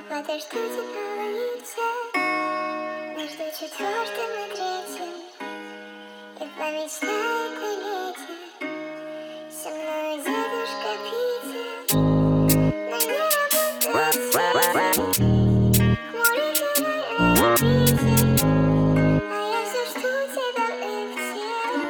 подожду тебя в улице между четвертым и третьим, и помечтает о лете со мной дедушка Питер. На мне работает хмурый на Питер, а я все жду тебя в лифте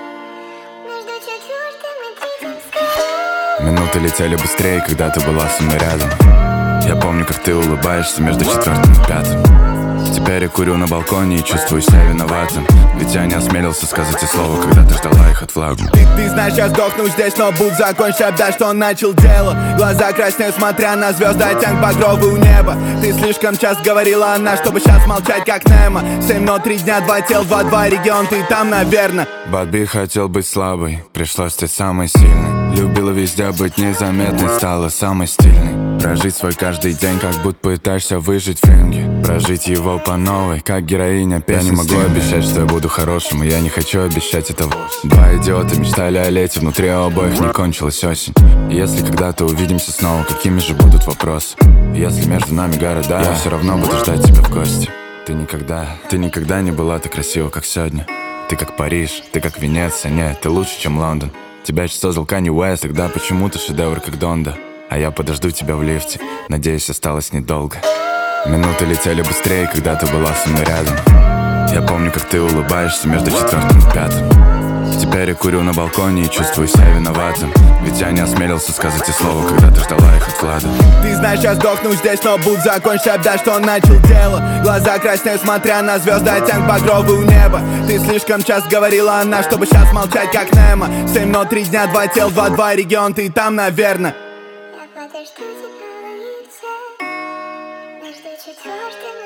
между четвертым и третьим скалой. Минуты летели быстрее, когда ты была со мной рядом. Я помню, как ты улыбаешься между четвертым и пятым. Теперь я курю на балконе и чувствую себя виноватым, ведь я не осмелился сказать и слова, когда ты ждала их от флага. Ты знаешь, я сдохну здесь, но будь закончи, обдай, что он начал дело. Глаза краснеют, смотря на звезды, оттенок багровый у неба. Ты слишком часто говорила она, чтобы сейчас молчать, как Немо. 7, но 3 дня, 2 тел, 2 регион, ты там, наверно. Бадби хотел быть слабой, пришлось стать самой сильной. Любила везде быть незаметной, стала самой стильной. Прожить свой каждый день, как будто пытаешься выжить в ринге. Прожить его по новой, как героиня песни. Я не могу обещать, что я буду хорошим, и я не хочу обещать это вовсе. Два идиота мечтали о лете, внутри у обоих не кончилась осень. И если когда-то увидимся снова, какими же будут вопросы? Если между нами города, я все равно буду ждать тебя в гости. Ты никогда не была так красива, как сегодня. Ты как Париж, ты как Венеция, нет, ты лучше, чем Лондон. Тебя еще создал Канье Уэст, тогда почему ты шедевр, как Донда? А я подожду тебя в лифте, надеюсь, осталось недолго. Минуты летели быстрее, когда ты была со мной рядом. Я помню, как ты улыбаешься между четвертым и пятым. Теперь я курю на балконе и чувствую себя виноватым, ведь я не осмелился сказать и слова, когда ты ждала их от Влада. Ты знаешь, я сдохну здесь, но будь закончи, обдай, что он начал дело. Глаза краснеют, смотря на звезды, оттенок багровый у неба. Ты слишком часто говорила она, чтобы сейчас молчать, как Немо. 7, но 3 дня, 2 тел, 2 регион, ты там, наверно. Я подожду тебя в улице между четвертым